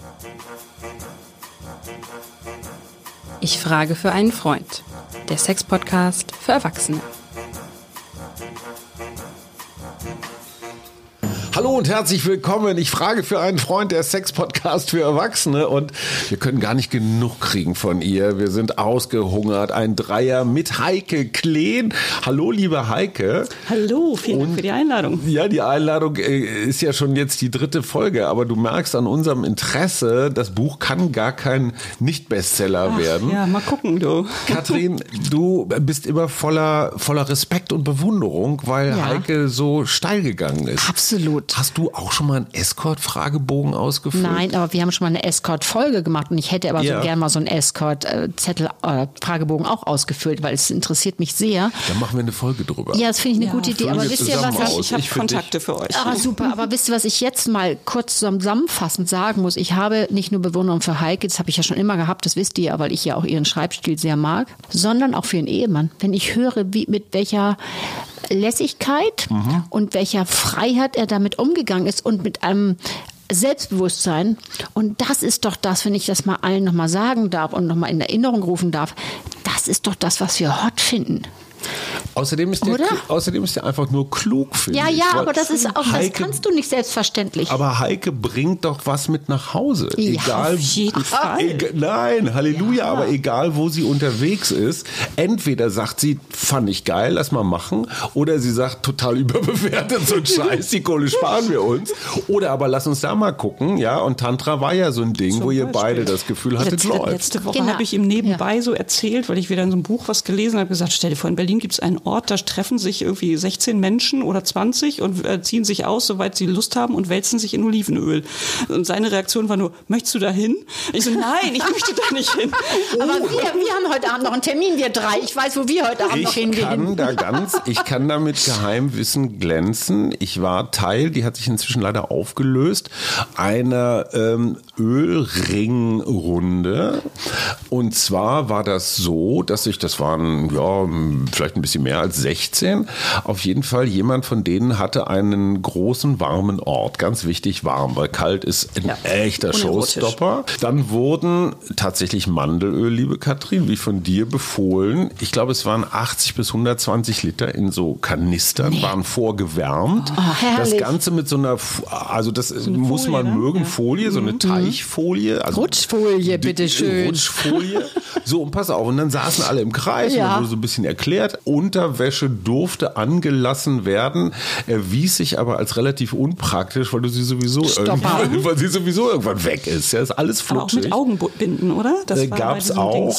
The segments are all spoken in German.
Ich frage für einen Freund. Der Sex-Podcast für Erwachsene. Hallo und herzlich willkommen. Ich frage für einen Freund, der Sex-Podcast für Erwachsene. Und wir können gar nicht genug kriegen von ihr. Wir sind ausgehungert. Ein Dreier mit Heike Kleen. Hallo, liebe Heike. Hallo, vielen Dank für die Einladung. Ja, die Einladung ist ja schon jetzt die 3. Folge. Aber du merkst an unserem Interesse, das Buch kann gar kein Nicht-Bestseller werden. Ja, mal gucken, du. Katrin, du bist immer voller Respekt und Bewunderung, weil Heike so steil gegangen ist. Absolut. Hast du auch schon mal einen Escort-Fragebogen ausgefüllt? Nein, aber wir haben schon mal eine Escort-Folge gemacht und ich hätte aber so gern mal so einen Escort-Zettel-Fragebogen auch ausgefüllt, weil es interessiert mich sehr. Dann machen wir eine Folge drüber. Ja, das finde ich eine gute Idee. Aber wisst ihr was? Ich habe Kontakte für euch. Ah, super. Aber wisst ihr, was ich jetzt mal kurz zusammenfassend sagen muss? Ich habe nicht nur Bewunderung für Heike, das habe ich ja schon immer gehabt, das wisst ihr ja, weil ich ja auch ihren Schreibstil sehr mag, sondern auch für ihren Ehemann. Wenn ich höre, mit welcher Lässigkeit und welcher Freiheit er damit umgegangen ist und mit einem Selbstbewusstsein. Und das ist doch das, wenn ich das mal allen nochmal sagen darf und nochmal in Erinnerung rufen darf, das ist doch das, was wir hot finden. Außerdem ist der einfach nur klug, finde ich. Ja, aber das ist auch, das kannst du nicht selbstverständlich. Aber Heike bringt doch was mit nach Hause. Ja, egal, auf jeden Fall. Nein, Halleluja, aber egal, wo sie unterwegs ist, entweder sagt sie, fand ich geil, lass mal machen, oder sie sagt, total überbewertet, so ein Scheiß, die Kohle sparen wir uns. Oder aber lass uns da mal gucken, ja, und Tantra war ja so ein Ding, wo ihr beide das Gefühl hattet, läuft. Letzte Woche habe ich ihm nebenbei so erzählt, weil ich wieder in so einem Buch was gelesen habe, gesagt, stell dir vor, in Berlin gibt es einen Ort, da treffen sich irgendwie 16 Menschen oder 20 und ziehen sich aus, soweit sie Lust haben und wälzen sich in Olivenöl. Und seine Reaktion war nur, möchtest du da hin? Ich so, nein, ich möchte da nicht hin. Aber wir haben heute Abend noch einen Termin, wir 3. Ich weiß, wo wir heute Abend noch hingehen. Ich kann da mit Geheimwissen glänzen. Ich war Teil, die hat sich inzwischen leider aufgelöst, einer Ölringrunde. Und zwar war das so, dass das waren vielleicht ein bisschen mehr als 16. Auf jeden Fall, jemand von denen hatte einen großen, warmen Ort. Ganz wichtig, warm, weil kalt ist ein echter Showstopper. Dann wurden tatsächlich Mandelöl, liebe Katrin, wie von dir befohlen. Ich glaube, es waren 80 bis 120 Liter in so Kanistern, waren vorgewärmt. Oh, das Ganze mit so einer, also das so muss Folie, man mögen, Folie, so eine Teichfolie. Also Rutschfolie, bitteschön. Rutschfolie. So, und pass auf, und dann saßen alle im Kreis und dann wurde so ein bisschen erklärt, Unterwäsche durfte angelassen werden, erwies sich aber als relativ unpraktisch, weil sie sowieso irgendwann weg ist. Ja, ist alles flutschig. Aber auch mit Augenbinden, oder? Das gab's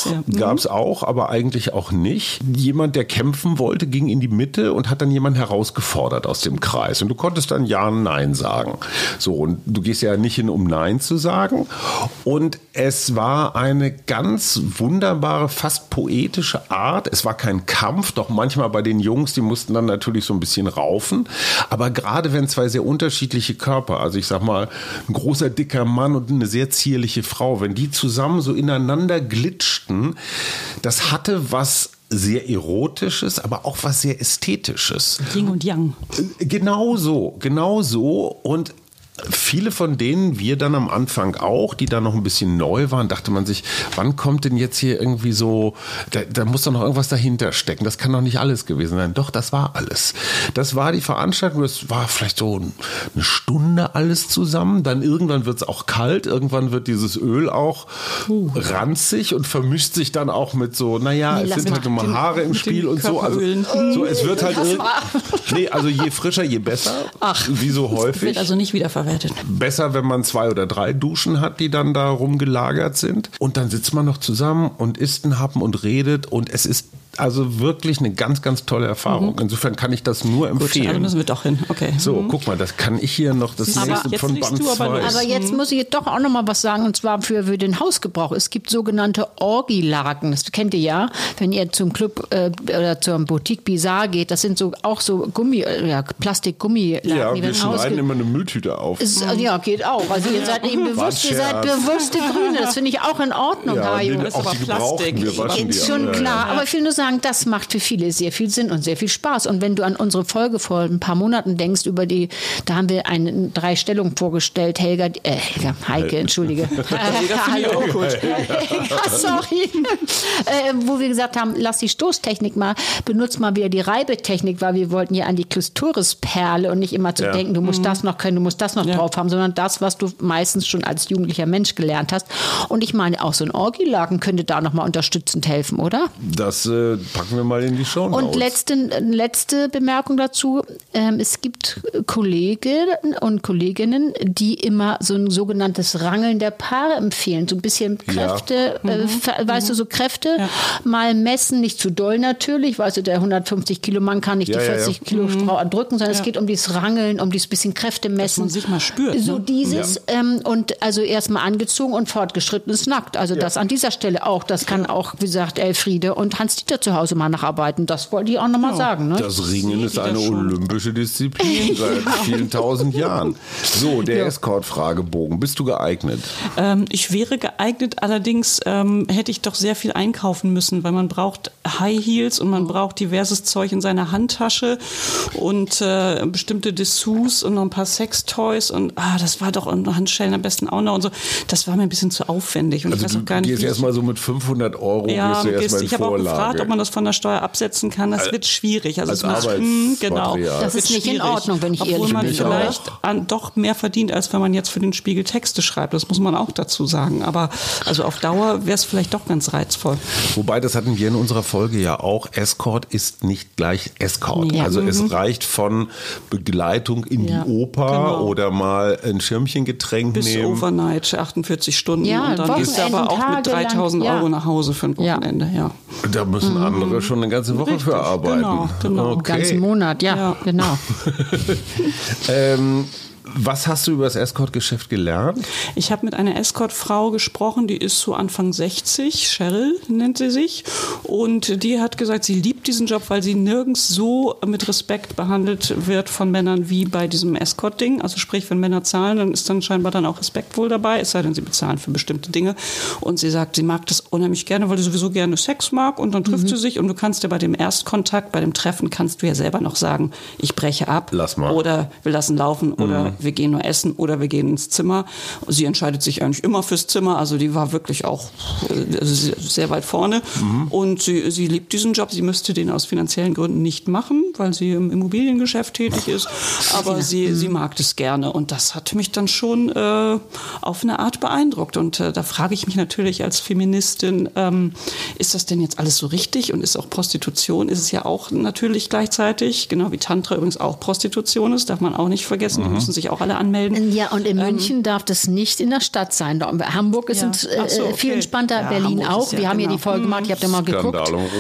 auch, aber eigentlich auch nicht. Jemand, der kämpfen wollte, ging in die Mitte und hat dann jemanden herausgefordert aus dem Kreis. Und du konntest dann Ja und Nein sagen. So, und du gehst ja nicht hin, um Nein zu sagen. Und es war eine ganz wunderbare, fast poetische Art. Es war kein Kampf, doch manchmal bei den Jungs, die mussten dann natürlich so ein bisschen raufen. Aber gerade wenn zwei sehr unterschiedliche Körper, also ich sag mal, ein großer, dicker Mann und eine sehr zierliche Frau, wenn die zusammen so ineinander glitschten, das hatte was sehr Erotisches, aber auch was sehr Ästhetisches. Yin und Yang. Genau so. Und viele von denen, wir dann am Anfang auch, die dann noch ein bisschen neu waren, dachte man sich, wann kommt denn jetzt hier irgendwie so, da muss doch noch irgendwas dahinter stecken. Das kann doch nicht alles gewesen sein. Doch, das war alles. Das war die Veranstaltung, das war vielleicht so eine Stunde alles zusammen. Dann irgendwann wird es auch kalt, irgendwann wird dieses Öl auch ranzig und vermischt sich dann auch mit so, es sind halt immer Haare im Spiel und so. Also es wird halt also je frischer, je besser. Wie so häufig. Wird also nicht wiederverwendet. Besser, wenn man 2 oder 3 Duschen hat, die dann da rumgelagert sind. Und dann sitzt man noch zusammen und isst einen Happen und redet. Und es ist also wirklich eine ganz, ganz tolle Erfahrung. Insofern kann ich das nur empfehlen. Gut, also müssen wir doch hin. Okay. So, guck mal, das kann ich hier noch, das nächste von Band 2. Aber jetzt muss ich doch auch noch mal was sagen, und zwar für den Hausgebrauch. Es gibt sogenannte Orgilaken, das kennt ihr ja, wenn ihr zum Club oder zum Boutique Bizarre geht, das sind auch so Plastikgummilaken. Ja, wir schneiden immer eine Mülltüte auf. Ja, geht auch. Also ihr seid eben bewusste Grüne, das finde ich auch in Ordnung, Hajo. Das ist aber Plastik. Wir waschen die Ist schon klar, aber ich will nur sagen, sagen, das macht für viele sehr viel Sinn und sehr viel Spaß. Und wenn du an unsere Folge vor ein paar Monaten denkst, da haben wir 3 Stellungen vorgestellt, Heike, entschuldige. Hallo. Sorry. Wo wir gesagt haben, lass die Stoßtechnik mal, benutzt mal wieder die Reibetechnik, weil wir wollten ja an die Klitorisperle und nicht immer zu denken, du musst das noch können, du musst das noch drauf haben, sondern das, was du meistens schon als jugendlicher Mensch gelernt hast. Und ich meine, auch so ein Orgilaken könnte da nochmal unterstützend helfen, oder? Das packen wir mal in die Shownotes. Und letzte Bemerkung dazu. Es gibt Kollegen und Kolleginnen, die immer so ein sogenanntes Rangeln der Paare empfehlen. So ein bisschen Kräfte, weißt du, so Kräfte mal messen, nicht zu doll natürlich. Weißt du, der 150 Kilo Mann kann nicht die 40 Kilo Frau erdrücken, sondern es geht um dieses Rangeln, um dieses bisschen Kräfte messen. Dass man sich mal spürt. So dieses und also erstmal angezogen und fortgeschrittenes nackt. Also das an dieser Stelle auch. Das kann auch, wie gesagt, Elfriede und Hans-Dieter zu Hause mal nacharbeiten. Das wollte ich auch nochmal sagen. Ne? Das Ringen ist eine olympische Disziplin seit vielen tausend Jahren. So, der Escort-Fragebogen. Bist du geeignet? Ich wäre geeignet, allerdings hätte ich doch sehr viel einkaufen müssen, weil man braucht High Heels und man braucht diverses Zeug in seiner Handtasche und bestimmte Dessous und noch ein paar Sextoys und das war doch und Handschellen am besten auch noch und so. Das war mir ein bisschen zu aufwendig und also ich weiß auch gar nicht, gehst erstmal so mit 500 €, gehst du erstmal in ich habe auch gefragt, ob man das von der Steuer absetzen kann. Das wird schwierig. Also als genau. Das ist nicht in Ordnung, wenn ich ehrlich bin. Obwohl man vielleicht doch mehr verdient, als wenn man jetzt für den Spiegel Texte schreibt. Das muss man auch dazu sagen. Aber also auf Dauer wäre es vielleicht doch ganz reizvoll. Wobei, das hatten wir in unserer Folge ja auch, Escort ist nicht gleich Escort. Ja. Also es reicht von Begleitung in die Oper oder mal ein Schirmchengetränk bis nehmen. Overnight, 48 Stunden. Ja, und dann gehst du aber auch mit 3.000 € nach Hause für ein Wochenende. Ja. Da müssen andere schon eine ganze Woche für arbeiten. Genau. Einen ganzen Monat, genau. Was hast du über das Escort-Geschäft gelernt? Ich habe mit einer Escort-Frau gesprochen, die ist so Anfang 60, Cheryl nennt sie sich. Und die hat gesagt, sie liebt diesen Job, weil sie nirgends so mit Respekt behandelt wird von Männern wie bei diesem Escort-Ding. Also sprich, wenn Männer zahlen, dann ist dann scheinbar dann auch Respekt wohl dabei, es sei denn, sie bezahlen für bestimmte Dinge. Und sie sagt, sie mag das unheimlich gerne, weil sie sowieso gerne Sex mag. Und dann trifft sie sich und du kannst ja bei dem Erstkontakt, bei dem Treffen, kannst du ja selber noch sagen, ich breche ab. Lass mal. Oder wir lassen laufen oder wir gehen nur essen oder wir gehen ins Zimmer. Sie entscheidet sich eigentlich immer fürs Zimmer, also die war wirklich auch sehr weit vorne und sie liebt diesen Job. Sie müsste den aus finanziellen Gründen nicht machen, weil sie im Immobiliengeschäft tätig ist, aber sie mag das gerne und das hat mich dann schon auf eine Art beeindruckt und da frage ich mich natürlich als Feministin, ist das denn jetzt alles so richtig und ist auch Prostitution, ist es ja auch natürlich gleichzeitig, genau wie Tantra übrigens auch Prostitution ist, darf man auch nicht vergessen, die müssen sich auch alle anmelden. Ja, und in München darf das nicht in der Stadt sein. Hamburg ist viel entspannter, Berlin Hamburg auch. Wir haben ja die Folge gemacht, ich habe da mal geguckt.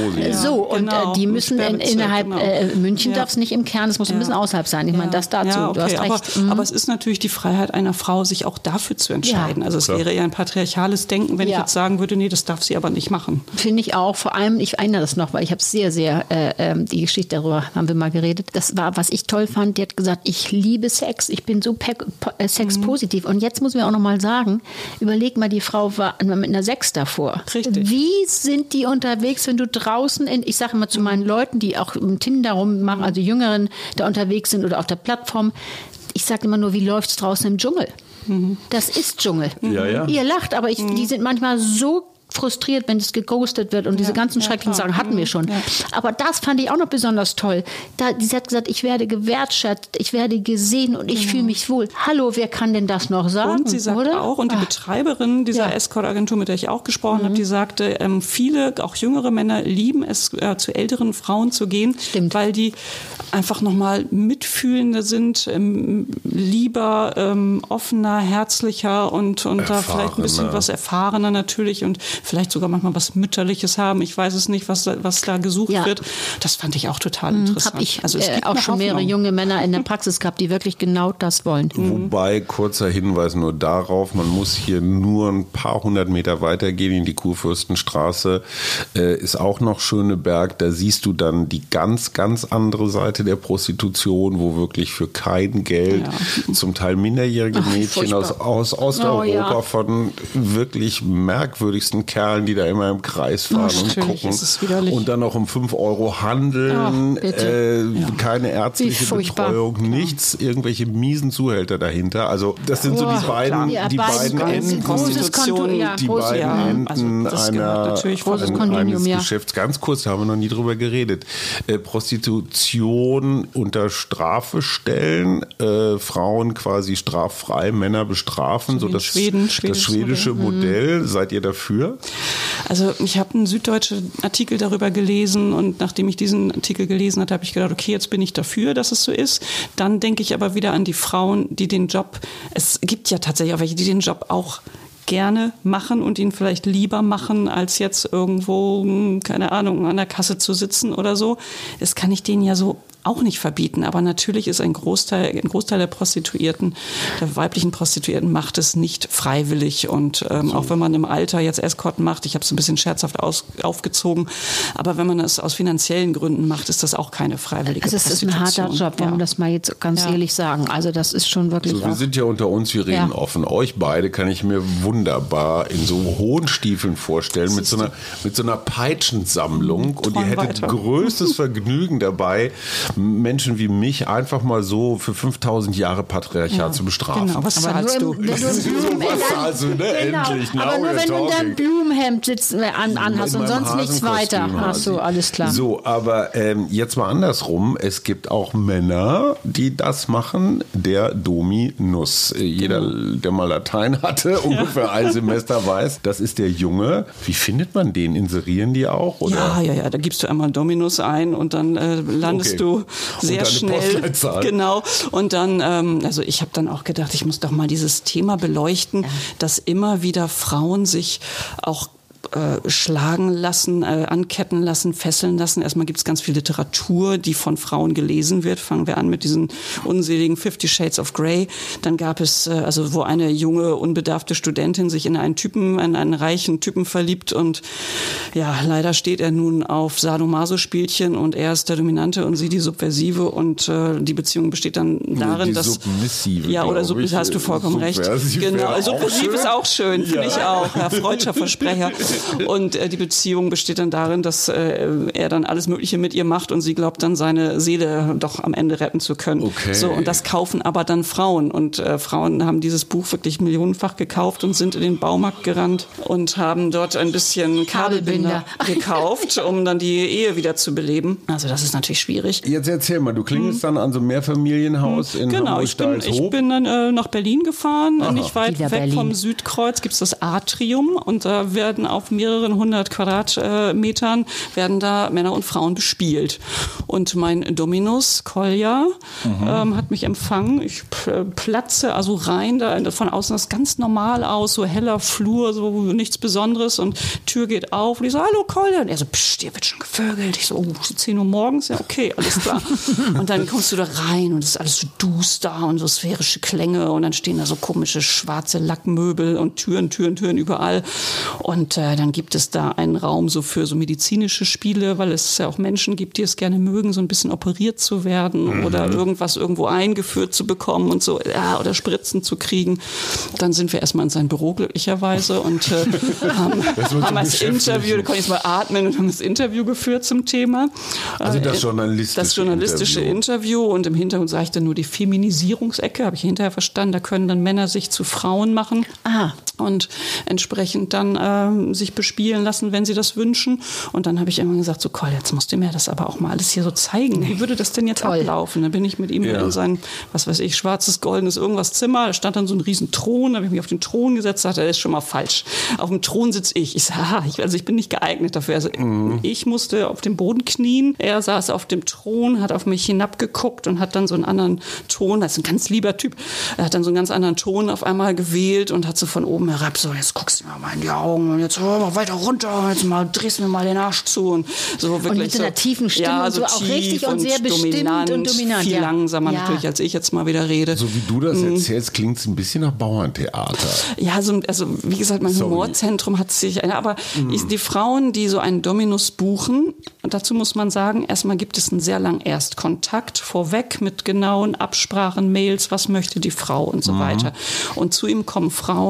Die müssen innerhalb München darf es nicht im Kern, es muss ein bisschen außerhalb sein. Ich meine, das dazu, du hast recht. Aber es ist natürlich die Freiheit einer Frau, sich auch dafür zu entscheiden. Also es wäre ja ein patriarchales Denken, wenn ich jetzt sagen würde, nee, das darf sie aber nicht machen. Finde ich auch. Vor allem, ich erinnere das noch, weil ich habe sehr, die Geschichte darüber haben wir mal geredet. Das war, was ich toll fand, die hat gesagt, ich liebe Sex, ich bin so sexpositiv. Und jetzt muss man auch noch mal sagen, überleg mal, die Frau war mit einer 6 davor. Richtig. Wie sind die unterwegs, wenn du draußen, ich sage immer zu meinen Leuten, die auch im Tinder rummachen, also Jüngeren da unterwegs sind oder auf der Plattform, ich sage immer nur, wie läuft es draußen im Dschungel? Das ist Dschungel. Ja. Ihr lacht, aber die sind manchmal so frustriert, wenn es geghostet wird und diese ganzen schrecklichen Sachen hatten wir schon. Ja. Aber das fand ich auch noch besonders toll. Sie hat gesagt, ich werde gewertschätzt, ich werde gesehen und ich fühle mich wohl. Hallo, wer kann denn das noch sagen? Und sie sagt auch, und die Betreiberin dieser Escort-Agentur, mit der ich auch gesprochen habe, die sagte, viele, auch jüngere Männer lieben es, zu älteren Frauen zu gehen, weil die einfach nochmal mitfühlender sind, lieber, offener, herzlicher und da vielleicht ein bisschen was erfahrener natürlich und vielleicht sogar manchmal was Mütterliches haben. Ich weiß es nicht, was da gesucht wird. Das fand ich auch total interessant. Habe ich auch schon mehrere junge Männer in der Praxis gehabt, die wirklich genau das wollen. Wobei, kurzer Hinweis nur darauf, man muss hier nur ein paar hundert Meter weitergehen in die Kurfürstenstraße. Ist auch noch Schöneberg. Da siehst du dann die ganz, ganz andere Seite der Prostitution, wo wirklich für kein Geld zum Teil minderjährige Mädchen aus Osteuropa von wirklich merkwürdigsten Kerlen, die da immer im Kreis fahren und gucken. Ist es widerlich. Und dann noch um 5 € handeln, keine ärztliche Betreuung, nichts, irgendwelche miesen Zuhälter dahinter. Also das sind so die beiden Enden, eines Geschäfts. Ganz kurz, da haben wir noch nie drüber geredet. Prostitution unter Strafe stellen, Frauen quasi straffrei, Männer bestrafen, so das schwedische Modell. Seid ihr dafür? Also ich habe einen süddeutschen Artikel darüber gelesen und nachdem ich diesen Artikel gelesen hatte, habe ich gedacht, okay, jetzt bin ich dafür, dass es so ist. Dann denke ich aber wieder an die Frauen, die den Job, es gibt ja tatsächlich auch welche, die den Job auch gerne machen und ihn vielleicht lieber machen, als jetzt irgendwo, keine Ahnung, an der Kasse zu sitzen oder so. Das kann ich denen ja so auch nicht verbieten, aber natürlich ist ein Großteil der Prostituierten, der weiblichen Prostituierten macht es nicht freiwillig und auch wenn man im Alter jetzt Escort macht, ich habe es ein bisschen scherzhaft aufgezogen, aber wenn man es aus finanziellen Gründen macht, ist das auch keine freiwillige Prostitution. Also es ist ein harter Job, wollen wir das mal jetzt ganz ehrlich sagen. Also das ist schon wirklich so, wir sind ja unter uns, wir reden offen. Euch beide kann ich mir wunderbar in so hohen Stiefeln vorstellen, mit so einer Peitschensammlung und ihr hättet größtes Vergnügen dabei, Menschen wie mich einfach mal so für 5000 Jahre Patriarchat zu bestrafen. Genau, was zahlst du? Endlich. Aber nur wenn du dein Blumenhemd anhast und sonst nichts weiter. Ach so, alles klar. So, aber jetzt mal andersrum. Es gibt auch Männer, die das machen. Der Dominus. Jeder, der mal Latein hatte, ungefähr ein Semester weiß, das ist der Junge. Wie findet man den? Inserieren die auch? Oder? Ja. Da gibst du einmal Dominus ein und dann landest du sehr schnell. Genau. Und dann, also ich habe dann auch gedacht, ich muss doch mal dieses Thema beleuchten, dass immer wieder Frauen sich auch schlagen lassen, anketten lassen, fesseln lassen. Erstmal gibt es ganz viel Literatur, die von Frauen gelesen wird. Fangen wir an mit diesen unseligen 50 Shades of Grey. Dann gab es, also wo eine junge, unbedarfte Studentin sich in einen reichen Typen verliebt und ja, leider steht er nun auf Sadomaso-Spielchen und er ist der Dominante und sie die Subversive und die Beziehung besteht dann darin, dass... Submissive, ja, oder submissiv, hast du vollkommen recht. Genau, subversiv ist auch schön, finde ich auch. Ja, freudscher Versprecher. Und die Beziehung besteht dann darin, dass er dann alles Mögliche mit ihr macht und sie glaubt dann, seine Seele doch am Ende retten zu können. Okay. So, und das kaufen aber dann Frauen. Und Frauen haben dieses Buch wirklich millionenfach gekauft und sind in den Baumarkt gerannt und haben dort ein bisschen Kabelbinder gekauft, um dann die Ehe wieder zu beleben. Also das ist natürlich schwierig. Jetzt erzähl mal, du klingelst dann an so einem Mehrfamilienhaus in Hamburg-Stalshoop. Ich bin dann nach Berlin gefahren, nicht weit weg vom Südkreuz gibt es das Atrium und da werden auf mehreren 100 Quadratmetern werden da Männer und Frauen bespielt. Und mein Dominus, Kolja, hat mich empfangen. Ich platze also rein, da von außen das ganz normal aus, so heller Flur, so nichts Besonderes und Tür geht auf und ich so, hallo Kolja. Und er so, pst, hier wird schon gevögelt. Ich so, 10 Uhr morgens? Ja, okay, alles klar. Und dann kommst du da rein und es ist alles so duster und so sphärische Klänge und dann stehen da so komische schwarze Lackmöbel und Türen überall. Und dann gibt es da einen Raum so für so medizinische Spiele, weil es ja auch Menschen gibt, die es gerne mögen, so ein bisschen operiert zu werden oder irgendwas irgendwo eingeführt zu bekommen und so, oder Spritzen zu kriegen. Dann sind wir erstmal in sein Büro glücklicherweise und haben das Interview, da konnte ich mal atmen und haben das Interview geführt zum Thema. Also das journalistische Interview und im Hintergrund sage ich dann nur die Feminisierungsecke, habe ich hinterher verstanden, da können dann Männer sich zu Frauen machen und entsprechend dann sich bespielen lassen, wenn sie das wünschen. Und dann habe ich immer gesagt, so Col, jetzt musst du mir das aber auch mal alles hier so zeigen. Wie würde das denn jetzt ablaufen? Dann bin ich mit ihm in sein, was weiß ich, schwarzes, goldenes irgendwas Zimmer. Da stand dann so ein riesen Thron. Da habe ich mich auf den Thron gesetzt, sagte, das ist schon mal falsch. Auf dem Thron sitze ich. Ich sage, ich bin nicht geeignet dafür. Also ich musste auf dem Boden knien. Er saß auf dem Thron, hat auf mich hinabgeguckt und hat dann so einen anderen Ton, das ist ein ganz lieber Typ, er hat dann so einen ganz anderen Ton auf einmal gewählt und hat so von oben herab so, jetzt guckst du mir mal in die Augen und jetzt hör mal weiter runter, jetzt mal drehst du mir mal den Arsch zu und so wirklich. Und mit so einer tiefen Stimme und so auch richtig und sehr bestimmt und dominant. Viel langsamer natürlich, als ich jetzt mal wieder rede. So wie du das erzählst, klingt es ein bisschen nach Bauerntheater. Ja, also wie gesagt, mein Humorzentrum hat sich, aber die Frauen, die so einen Dominus buchen, und dazu muss man sagen, erstmal gibt es einen sehr langen Erstkontakt vorweg mit genauen Absprachen, Mails, was möchte die Frau und so weiter. Und zu ihm kommen Frauen, auch teilweise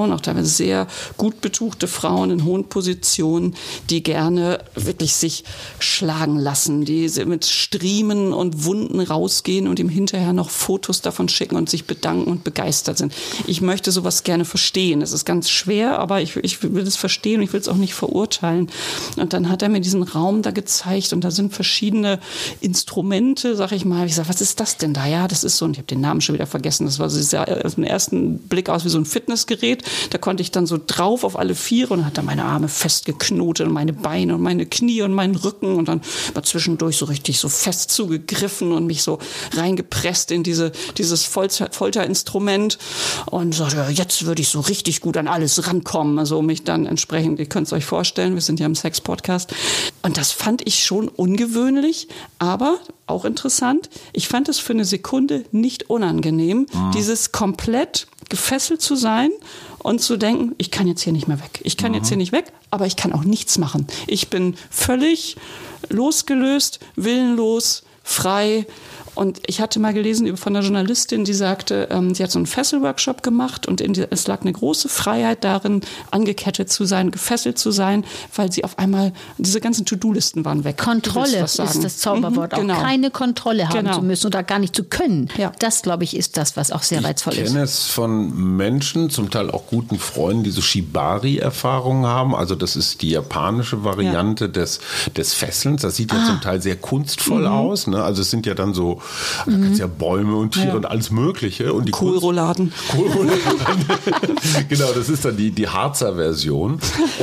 mal, sehr gut betuchte Frauen in hohen Positionen, die gerne wirklich sich schlagen lassen, die mit Striemen und Wunden rausgehen und ihm hinterher noch Fotos davon schicken und sich bedanken und begeistert sind. Ich möchte sowas gerne verstehen. Es ist ganz schwer, aber ich will es verstehen und ich will es auch nicht verurteilen. Und dann hat er mir diesen Raum da gezeigt und da sind verschiedene Instrumente, sag ich mal. Ich sage, was ist das denn da? Ja, das ist so, und ich habe den Namen schon wieder vergessen, das war so auf den ersten Blick aus wie so ein Fitnessgerät. Da konnte ich dann so drauf auf alle Viere und hat dann meine Arme festgeknotet und meine Beine und meine Knie und meinen Rücken und dann mal zwischendurch so richtig so fest zugegriffen und mich so reingepresst in dieses Folterinstrument und sagte, ja, jetzt würde ich so richtig gut an alles rankommen. Also mich dann entsprechend, ihr könnt es euch vorstellen, wir sind ja im Sex-Podcast. Und das fand ich schon ungewöhnlich, aber auch interessant. Ich fand es für eine Sekunde nicht unangenehm, dieses komplett gefesselt zu sein und zu denken, ich kann jetzt hier nicht mehr weg. Ich kann jetzt hier nicht weg, aber ich kann auch nichts machen. Ich bin völlig losgelöst, willenlos, frei. Und ich hatte mal gelesen von einer Journalistin, die sagte, sie hat so einen Fesselworkshop gemacht und es lag eine große Freiheit darin, angekettet zu sein, gefesselt zu sein, weil sie auf einmal, diese ganzen To-Do-Listen waren weg. Kontrolle ist das Zauberwort. Genau. Auch keine Kontrolle haben zu müssen oder gar nicht zu können. Ja. Das, glaube ich, ist das, was auch sehr reizvoll ist. Ich kenne es von Menschen, zum Teil auch guten Freunden, die so Shibari-Erfahrungen haben. Also das ist die japanische Variante des Fesselns. Das sieht ja zum Teil sehr kunstvoll aus. Ne? Also es sind ja dann so, da kannst ja Bäume und Tiere und alles Mögliche. Und die Kohlrouladen. Genau, das ist dann die Harzer Version.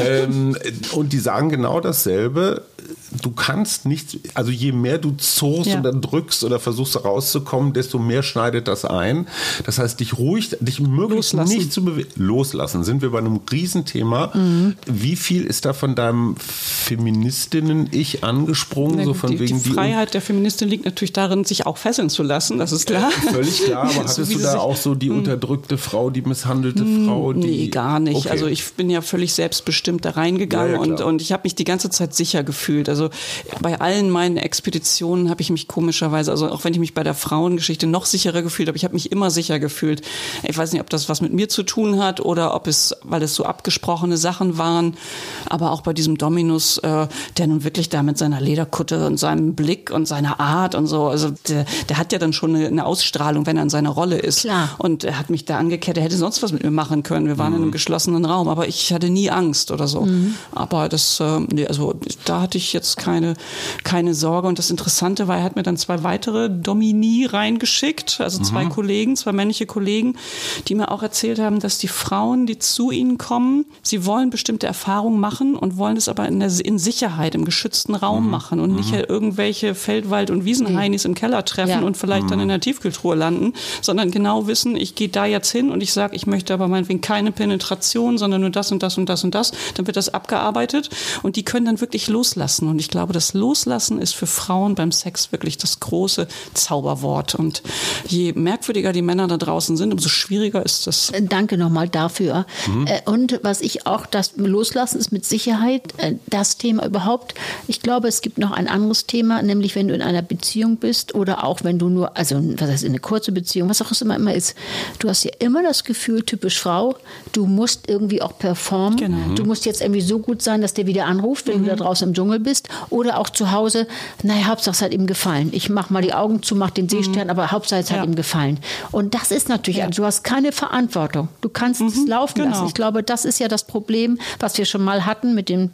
Und die sagen genau dasselbe. Du kannst nichts, also je mehr du zurst oder drückst oder versuchst rauszukommen, desto mehr schneidet das ein. Das heißt, dich möglichst nicht zu bewegen. Loslassen, sind wir bei einem Riesenthema. Wie viel ist da von deinem Feministinnen-Ich angesprungen? So von wegen die Freiheit der Feministin liegt natürlich darin, sich auch fesseln zu lassen, das ist klar. Völlig klar, aber hattest du da auch so die unterdrückte Frau, die misshandelte Frau? Nee, gar nicht. Okay. Also ich bin ja völlig selbstbestimmt da reingegangen und ich habe mich die ganze Zeit sicher gefühlt. Also bei allen meinen Expeditionen habe ich mich komischerweise, also auch wenn ich mich bei der Frauengeschichte noch sicherer gefühlt habe, ich habe mich immer sicher gefühlt. Ich weiß nicht, ob das was mit mir zu tun hat oder ob es, weil es so abgesprochene Sachen waren, aber auch bei diesem Dominus, der nun wirklich da mit seiner Lederkutte und seinem Blick und seiner Art und so, also der hat ja dann schon eine Ausstrahlung, wenn er in seiner Rolle ist. Klar. Und er hat mich da angekettet, er hätte sonst was mit mir machen können. Wir waren in einem geschlossenen Raum, aber ich hatte nie Angst oder so. Aber das, also da hatte ich jetzt keine Sorge. Und das Interessante war, er hat mir dann 2 weitere Domini reingeschickt, also 2 Kollegen, 2 männliche Kollegen, die mir auch erzählt haben, dass die Frauen, die zu ihnen kommen, sie wollen bestimmte Erfahrungen machen und wollen es aber in Sicherheit, im geschützten Raum machen und nicht irgendwelche Feldwald- und Wiesenheinis im Keller treffen und vielleicht dann in der Tiefkühltruhe landen, sondern genau wissen, ich gehe da jetzt hin und ich sage, ich möchte aber meinetwegen keine Penetration, sondern nur das und das und das und das. Dann wird das abgearbeitet und die können dann wirklich loslassen. Und ich glaube, das Loslassen ist für Frauen beim Sex wirklich das große Zauberwort. Und je merkwürdiger die Männer da draußen sind, umso schwieriger ist es. Danke nochmal dafür. Und was ich auch, das Loslassen ist mit Sicherheit das Thema überhaupt. Ich glaube, es gibt noch ein anderes Thema, nämlich wenn du in einer Beziehung bist oder auch wenn du nur, also was heißt eine kurze Beziehung, was auch immer ist, du hast ja immer das Gefühl, typisch Frau, du musst irgendwie auch performen. Genau. Du musst jetzt irgendwie so gut sein, dass der wieder anruft, wenn du da draußen im Dschungel bist. Oder auch zu Hause, naja, Hauptsache es hat ihm gefallen. Ich mach mal die Augen zu, mach den Seestern, aber Hauptsache es hat ihm gefallen. Und das ist natürlich, also du hast keine Verantwortung. Du kannst es laufen lassen. Ich glaube, das ist ja das Problem, was wir schon mal hatten mit dem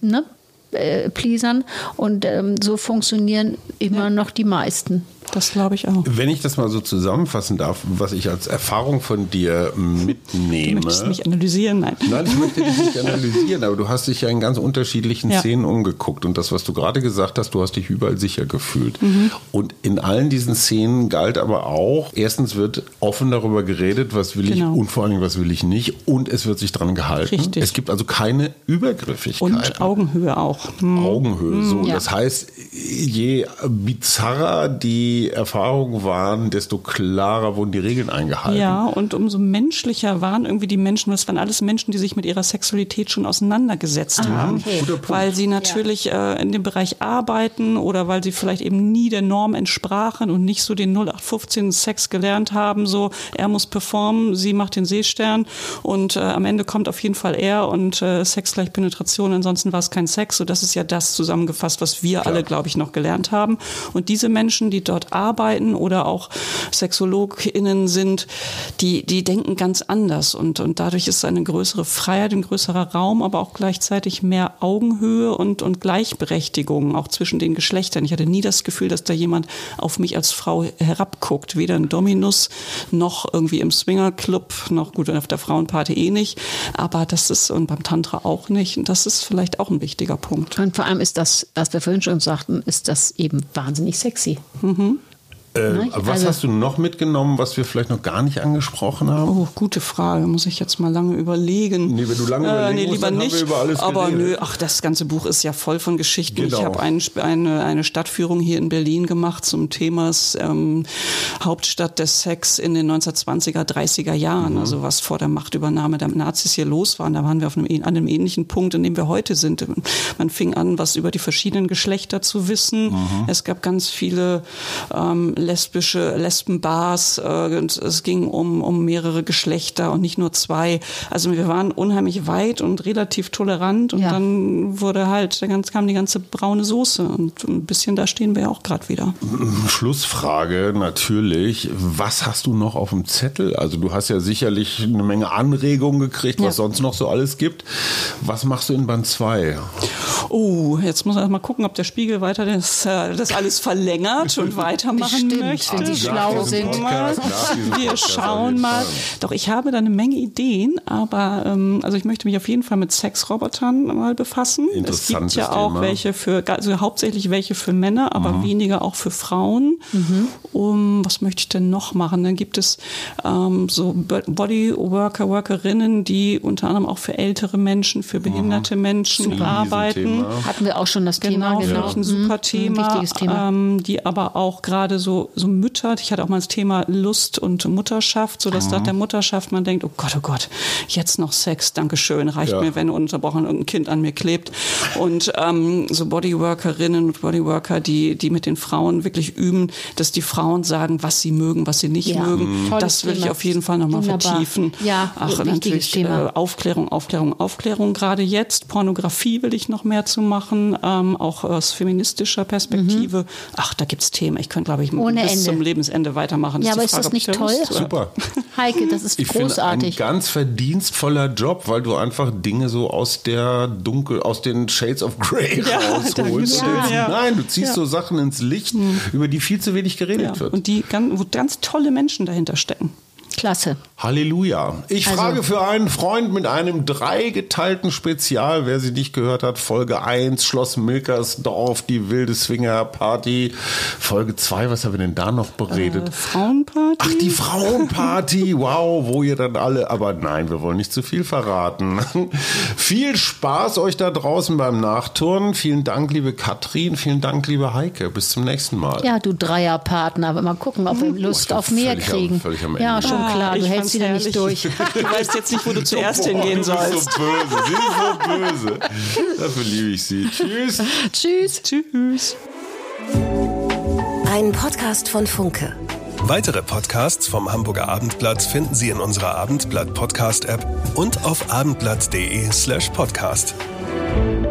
Pleasern. Und so funktionieren immer noch die meisten. Das glaube ich auch. Wenn ich das mal so zusammenfassen darf, was ich als Erfahrung von dir mitnehme. Du möchtest mich analysieren? Nein, ich möchte dich nicht analysieren, aber du hast dich ja in ganz unterschiedlichen Szenen umgeguckt. Und das, was du gerade gesagt hast, du hast dich überall sicher gefühlt. Und in allen diesen Szenen galt aber auch, erstens wird offen darüber geredet, was will ich und vor allem, was will ich nicht. Und es wird sich dran gehalten. Richtig. Es gibt also keine Übergriffigkeit. Und Augenhöhe auch. Augenhöhe, so. Ja. Das heißt, je bizarrer die die Erfahrungen waren, desto klarer wurden die Regeln eingehalten. Ja, und umso menschlicher waren irgendwie die Menschen. Das waren alles Menschen, die sich mit ihrer Sexualität schon auseinandergesetzt haben. Okay. Weil sie natürlich in dem Bereich arbeiten oder weil sie vielleicht eben nie der Norm entsprachen und nicht so den 0815 Sex gelernt haben. So, er muss performen, sie macht den Seestern und am Ende kommt auf jeden Fall er und Sex gleich Penetration, ansonsten war es kein Sex. So, das ist ja das zusammengefasst, was wir alle, glaube ich, noch gelernt haben. Und diese Menschen, die dort arbeiten oder auch SexologInnen sind, die denken ganz anders und dadurch ist eine größere Freiheit, ein größerer Raum, aber auch gleichzeitig mehr Augenhöhe und Gleichberechtigung auch zwischen den Geschlechtern. Ich hatte nie das Gefühl, dass da jemand auf mich als Frau herabguckt, weder in Dominus noch irgendwie im Swingerclub, noch gut auf der Frauenparty nicht, aber das ist, und beim Tantra auch nicht, und das ist vielleicht auch ein wichtiger Punkt. Und vor allem ist das, was wir vorhin schon sagten, ist das eben wahnsinnig sexy. Was hast du noch mitgenommen, was wir vielleicht noch gar nicht angesprochen haben? Oh, gute Frage. Muss ich jetzt mal lange überlegen. Nee, wenn du lange überlegen musst, lieber dann nicht. haben wir über alles aber geredet. das ganze Buch ist ja voll von Geschichten. Genau. Ich habe eine Stadtführung hier in Berlin gemacht zum Thema Hauptstadt des Sex in den 1920er, 30er Jahren. Also was vor der Machtübernahme der Nazis hier los war. Und da waren wir an einem ähnlichen Punkt, in dem wir heute sind. Man fing an, was über die verschiedenen Geschlechter zu wissen. Es gab ganz viele Lesbenbars, es ging um mehrere Geschlechter und nicht nur zwei. Also wir waren unheimlich weit und relativ tolerant und dann kam die ganze braune Soße und ein bisschen da stehen wir ja auch gerade wieder. Schlussfrage natürlich, was hast du noch auf dem Zettel? Also du hast ja sicherlich eine Menge Anregungen gekriegt, was sonst noch so alles gibt. Was machst du in Band 2? Oh, jetzt muss man mal gucken, ob der Spiegel weiter das alles verlängert und weitermachen möchte. Wenn sie schlau sind. Wir schauen mal. Doch, ich habe da eine Menge Ideen, aber also ich möchte mich auf jeden Fall mit Sexrobotern mal befassen. Es gibt ja auch Thema. welche also hauptsächlich welche für Männer, aber weniger auch für Frauen. Was möchte ich denn noch machen? Dann gibt es so Bodyworker, Workerinnen, die unter anderem auch für ältere Menschen, für behinderte Menschen arbeiten. Hatten wir auch schon das Thema. Genau, finde ich ein super Thema. Wichtiges Thema. Die aber auch gerade so Mütter, ich hatte auch mal das Thema Lust und Mutterschaft, so dass nach der Mutterschaft man denkt, oh Gott, jetzt noch Sex, Dankeschön, reicht mir, wenn ununterbrochen irgendein Kind an mir klebt. Und so Bodyworkerinnen und Bodyworker, die mit den Frauen wirklich üben, dass die Frauen sagen, was sie mögen, was sie nicht mögen. Das will ich auf jeden Fall nochmal vertiefen. Ja, natürlich Thema. Aufklärung gerade jetzt. Pornografie will ich noch mehr zu machen, auch aus feministischer Perspektive. Da gibt's Themen. Ich könnte, glaube ich, bis zum Lebensende weitermachen. Ja, aber ist das nicht toll? Super. Heike, das ist großartig. Ich finde, ein ganz verdienstvoller Job, weil du einfach Dinge so aus den Shades of Grey rausholst. Nein, du ziehst so Sachen ins Licht, über die viel zu wenig geredet wird. Und wo ganz tolle Menschen dahinter stecken. Klasse. Halleluja. Ich frage für einen Freund mit einem 3-geteilten Spezial, wer sie nicht gehört hat, Folge 1, Schloss Milkersdorf, die wilde Swingerparty. Folge 2, was haben wir denn da noch beredet? Frauenparty? Ach, die Frauenparty, wow, wo ihr dann alle, aber nein, wir wollen nicht zu viel verraten. Viel Spaß euch da draußen beim Nachturnen. Vielen Dank, liebe Katrin, vielen Dank, liebe Heike. Bis zum nächsten Mal. Ja, du Dreierpartner, mal gucken, ob wir Lust auf mehr kriegen. Völlig am Ende. Ja, schon klar, du hältst wieder nicht durch. Du weißt jetzt nicht, wo du zuerst hingehen sollst. Sie ist so böse. Dafür liebe ich sie. Tschüss. Tschüss. Tschüss. Ein Podcast von Funke. Weitere Podcasts vom Hamburger Abendblatt finden Sie in unserer Abendblatt Podcast App und auf abendblatt.de/podcast.